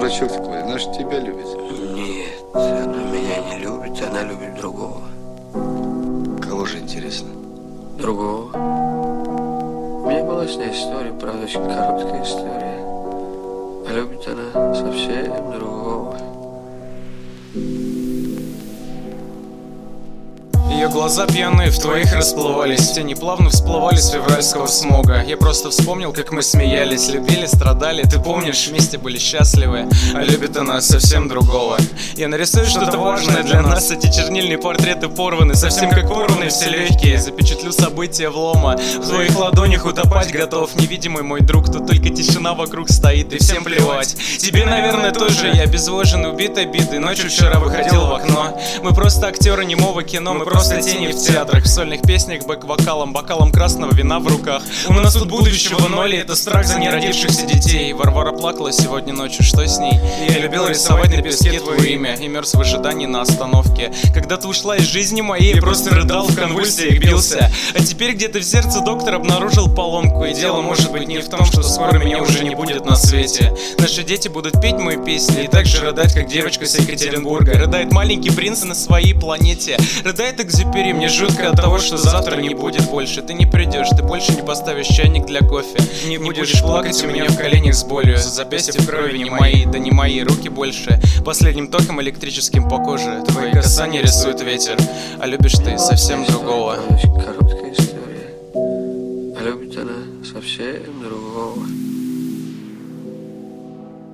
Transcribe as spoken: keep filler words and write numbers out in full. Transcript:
дурачок такой, она же тебя любит. Нет, она меня не любит, она любит другого. Кого же, интересно? Другого. У меня была с ней история, правда, очень короткая история. А любит она совсем другого. Ее глаза пьяные в твоих расплывались, тени плавно всплывали с февральского смога. Я просто вспомнил, как мы смеялись, любили, страдали. Ты помнишь, вместе были счастливы. А любит она совсем другого. Я нарисую что-то важное для нас. Эти чернильные портреты порваны, совсем как порваны все легкие. Запечатлю события влома, в твоих ладонях утопать готов. Невидимый мой друг, тут только тишина вокруг стоит, и всем плевать. Тебе, наверное, тоже. Я безвожен, убит обиды. Ночью вчера выходил в окно. Мы просто актеры немого кино, мы просто тени в театрах, в сольных песнях, бэк-вокалом, бокалом красного вина в руках. У нас тут будущего ноль, и это страх за неродившихся детей. Варвара плакала сегодня ночью, что с ней? Я любил рисовать на песке твое имя и мерз в ожидании на остановке. Когда ты ушла из жизни моей, я просто рыдал, в конвульсиях бился. А теперь где-то в сердце доктор обнаружил поломку. И дело может быть не в том, что скоро меня уже не будет на свете. Наши дети будут петь мои песни и так же рыдать, как девочка с Екатеринбурга. Рыдает маленький принц на своей планете. Рыдает Экзюпери, мне жутко от того, что завтра не будет больше. Ты не придешь, ты больше не поставишь чайник для кофе. Не будешь плакать у меня в коленях с болью. Запястья в крови не мои, да не мои руки больше. Последним током электрическим по коже твои касания рисует ветер. А любишь ты совсем другого. Очень короткая история. А любит она совсем другого.